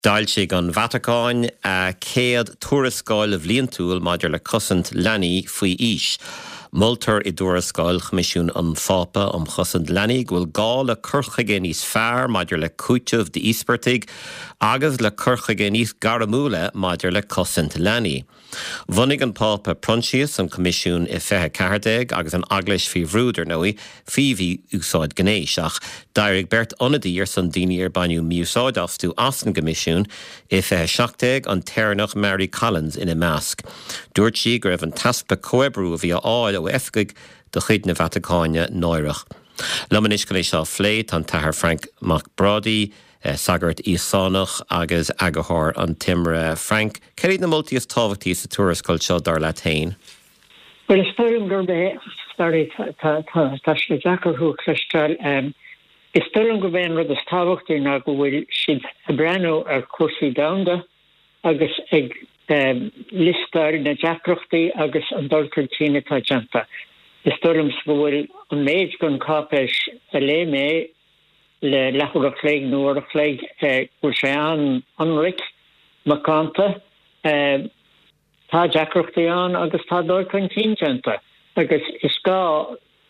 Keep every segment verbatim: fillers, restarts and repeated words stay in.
Dáil sé an Vatacáin a céad tuarascáil a bhliain túil maidir le cosint leanaí faoi ís. Multar i dúrascáil chmisisiún an fápa am chosint leanaí ghfuil gá le curchaige níos fearr maidir le cúitimh de íspertig agus le curchaige níos garamúla maidir le cosint leanaí. Bhunaigh an pápa Pronsius an comisiún i fethe ceardéag agus an agleis fí bhrúdar nóí fihí úsáid gnéis ach dairigh bert onadír san daoine ar bainiú miúsáid astú as an comisiún i fethe seachtaig an téarnach Mary Collins ina measc. Dúirt sí go raibh an taspa coibrú bhí áil ó efcaig do chuid na Vatacáine náireach. Lomanis go lééis seo phléit an tathair Frank McBrady, Uh, sagart Ísánach agus agathir an timre Frank. Ceir na moltíos tábhachtí sa tuarascáil seo dar le tain? Well, is stoilm gur be starry tá sé Jackar hu cristal um is stoilm go ben rud is tábhachtí na go bhfuil siad a brano ar cuasaí damda agus ag um, listar na Jackrachtaí agus an dulcurtíine tá janta. Is stoilm go bhfuil an méid gon cápais a lé mé le lechar a phléig nuair a phléig bhfuil sé an anric macánta tá Jackrachtaí an agus tá dulcurtíine janta. Agus is gá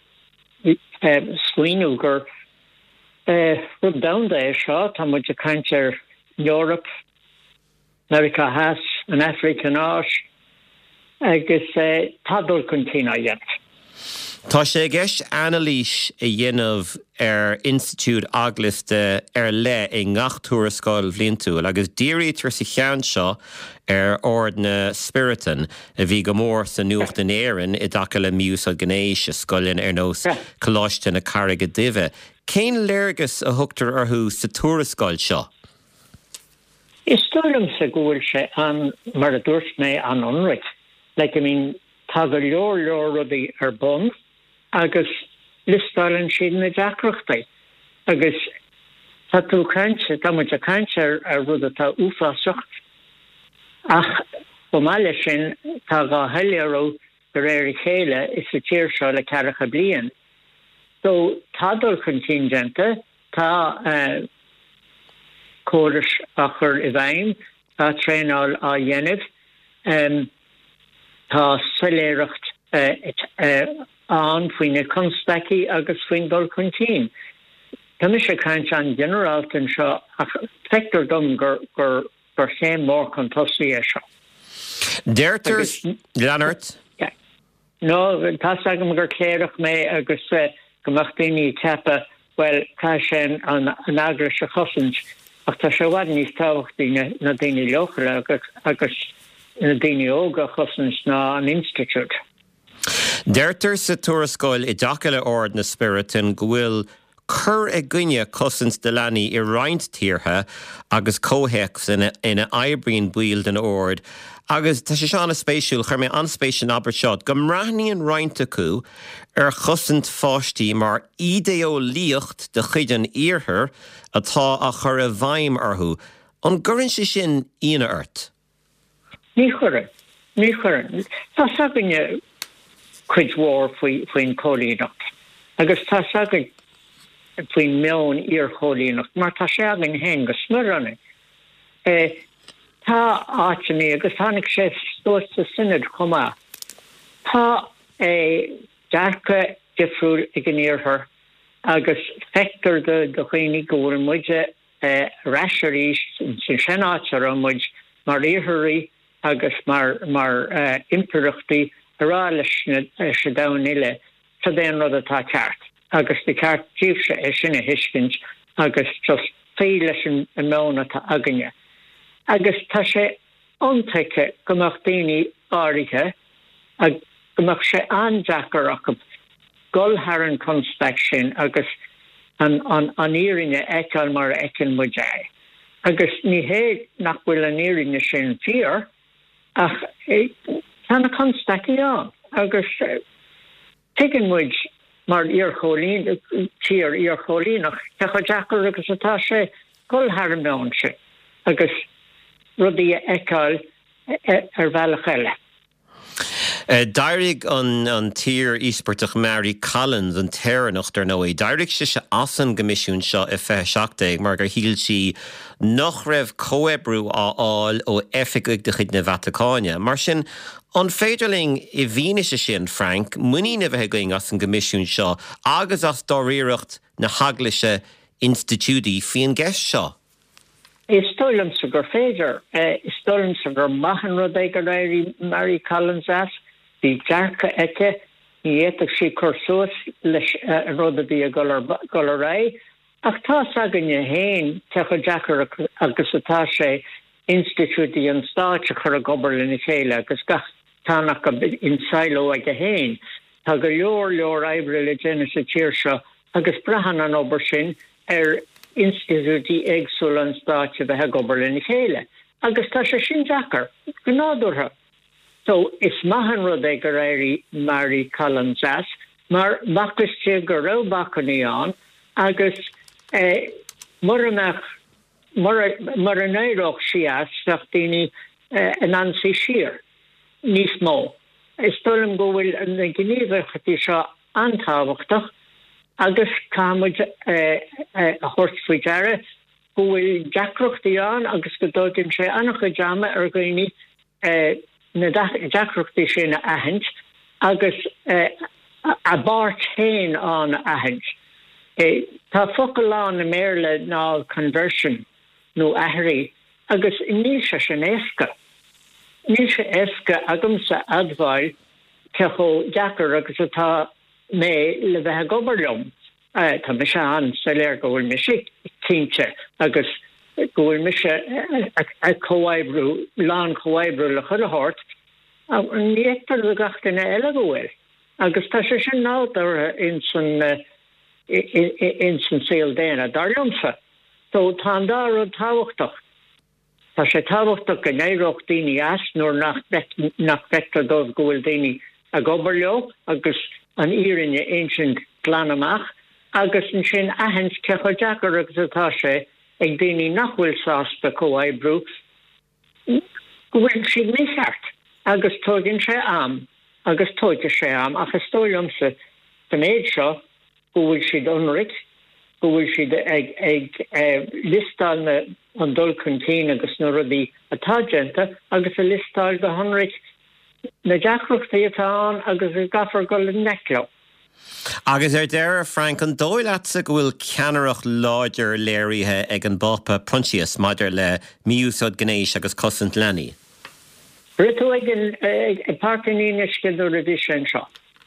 scuoinú gur rud damda é seo tá muid a caintear Europe, America has, an African áis agus tá dulcurtíine dhéant. Tá sé gceist analís i dhéanamh ar Institiúid Eagliste ar le i ngach tuarascáil bhliain túil agus dírítar sa cheann seo ar ordna Spiritan a bhí go mór sa nuacht den éireann i dtaca le miús a gnéis a scoilinn ar nós coláiste na carraige duibhe. Cén léargas a thugtar orthú sa tuarascáil seo? Is stoilm sa gúil sé an mar a dúirt mé an anric. Like, I mean, tá go leor leor rudaí ar bun agus listálann siad na Jackrachtaí. Agus tá tú cainte, tá muid a cainte ar rud atá uafásacht. Ach, go máile sin tá gá heilearó go réir i chéile is a tíir seo le cearracha bliain. So tá dulcurtíine janta, tá uh, córas a chur i bhaim, tá tréáil a dhéanamh, um, tá soléireacht uh, uh, an faoine constaci agus faoin dulcurtíine. Tá mis sé caint an generaltain seo ach fectar dom gur gur gur chéim mór chun tosaí é seo. Deirtar Leonard? No, tá agam gur cléireach mé agus gomach daoine tepa well tá sé an an aglas a chosint ach tá sé bhhaid níos tábhachtí na daoine leochra agus agus na daoine óga chosint ná an Institute. Deirtar sa tuarascáil i dtaca le ord na Spiritan go bhfuil chur ag gcuine cosint de leanaí i roinnt tíortha agus cóhéachs ina ina aibríonn buail den ord agus tá sé seán na spéisiúil chuir mé anspéisiún aber seo go mraithníonn roinnt acu ar chosint fáistí mar ideolíocht de chuid an iarthar atá a chur a bhaim orthú. An gcuireann sé sin íana ort? Ní chuireann, ní chuireann. Tá saganne chuid mhór faoin cholíonacht. Agus tá sagann faoin meón ar cholíonacht, mar tá sé agin hen go smurranna. Tá áitiní agus tháinig sé stós sa sinad chumá. Tá dearcha difriúil ag an iarthar agus fectar de do chuoine go bhfuil muide raisiirí sin sin áitear an muid mar iartharí agus mar mar impiriachtaí ará leis se dain ile sa déan rud atá ceart. Agus de ceart díobse é sinna hiiscint agus just fé leis an meán atá aganne. Agus tá sé antaice gomach daoine áirithe ag gomach sé andeacar ach golthar an conspec sin agus an an an írinne eicáil mar eicin muide. Agus ní hé nach bhfuil an írinne sin tír ach tána constaci an agus tuigeann muid mar ar cholín tír ar cholínach tá chu deacar agus atá sé golthar an meán sin agus rudí eicáil ar bhealach eile. Dairig an an tír íspertach Mary Collins an teirnach dar nói. Dairig se se asan gomisisiún seo i fe seachtaigh mar gur híl si nach raibh coebrú á áil ó efficuig de chud na Vatacáine. Mar sin an féidirling i bhíne se sin, Frank, muí na bheith going as an gomisisiún seo agus as doríireacht na haglaise institúdaí fion gceist seo. Is stoilm sa gur féidir, is stoilm sa gur mahan rud é gur éirí Mary Collins as, bhí dearcha aice, ní éiteach sí cursúas leis rud a bhí a golar ré, ach tá agan na héin techa deachar agus atá sé institútaí an stáit a chur a gobar lena chéile agus gach tánach in sailo ag a héin. Tá go leor leor éibre le déine sa tíir seo agus brehan an obair sin ar institútaí éagsúil an stáit a bheith gobar lena chéile. Agus tá sé sin deachar, go nádúrtha. So is mahan rud é gur éirí Mary Collins as, mar bachastíe gur rá bacaní an, agus eh, mar amach mar an éireach si as nach daoine eh, an ansaí siar, níos mó. Is stoilm go bhfuil na gníomhchatí seo antáhachtach, agus cámuid eh, eh, a thuirt faoi deara, go bhfuil deacrochtaí an, agus go dóigim sé annach go deama ar gcuoine eh, na deacrochtaí sin a ahint, agus uh, a bart héin an ahint. Uh, tá focail an na méle ná conversion nó ahrí, agus níl se sin éasca. Níl se éasca agam sa admhail cecho deacar agus atá mé le bheith gobarlumm. Uh, tá me se an sa léir go bhfuil me si tínte agus gofuil me se a choáibrú, lán choáibrú le chuileát, a nítar a gachtainna eile go bhfuil. Agus tá sé sin nádar in san in san saoil déana darlumsa. So tá dá rud táhachtach. Tá sé táhachtach go néireacht daoine as nuair nach vector dómh go bhfuil daoine a gobar leo, agus an írinne ancient glanamach, agus an sin ahans cecho deacar agus atá sé ag daoine nachhfuil sásta comhaoibrú, go bhfuil siad mécheart, agus tógann sé am, agus tóide sé am, ach is tóilmsa den éid seo, go bhfuil siad onric, go bhfuil siad ag, ag uh, listáil na an dul contín agus na rudí atá genta, agus a listáil go honric na deacrochtaí atá an, agus is gafar go le neclo. Agus ar deire, Frank, an dóileatsa go bhfuil ceannarach láidir léirithe ag an bapa Pontius maidir le miúsod gnéis agus cosint lení. Ritu ag an partanínis goú a bhí sin seo.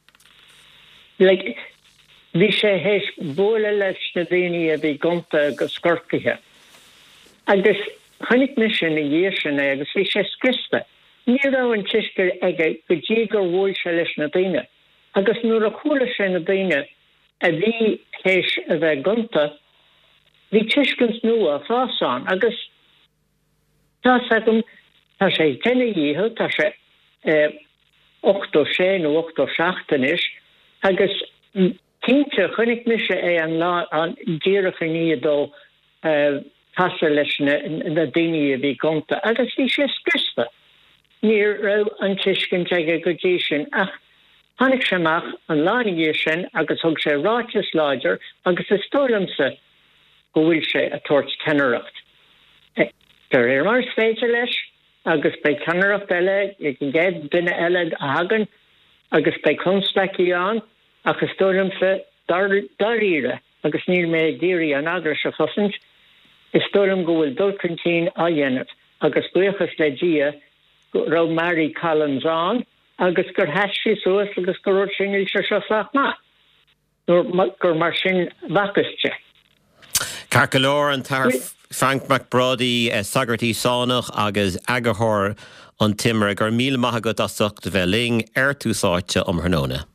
Bhí sé héis bóla leis na daoine a bhí gonta agus scorcaithe. Agus chunig mis sin na dhé sin agus bhí sé scrista. Ní rá an tiisgur aige go dtí gur bhfuil sé leis na daoine. Agus nuair a chúla sé na daoine a bhí héis a bheith gonta, bhí tiiscins nua fásáin, agus tá sagam tá sé tenne dhíhe, tá sé ocht ó sé nó ocht ó seachtain is, agus cínte chunig mise é an lá an ddíirecha ní dó tasa leis na daoine a bhí gonta, agus bhí sé scrista. Ní rá an tiiscin teige go dtí sin, ach Hannig semach an lánigiir sin agus thug sé ráitis láidir agus is tólamsa go bhfuil sé a tuairt ceannaracht. Gur ar mar féidir leis agus bei ceannaracht eile ag an gcéad duine eile a hagan agus bei conspeicí an agus tólamsa daríire agus níl mé ddíirí an agra se fosint is tólam go bhfuil dulcantín a dhéanamh agus buchas le dia rá Mary Collins an agus gur heisí suas agus gur sinil se seach má. Gur mar sin vacuste. Carcalór an tar Frank McBrody uh, sagartí sánach agus agathór an timmer gur míle maithagad asach de bheith ling ar túsáite om Hernona.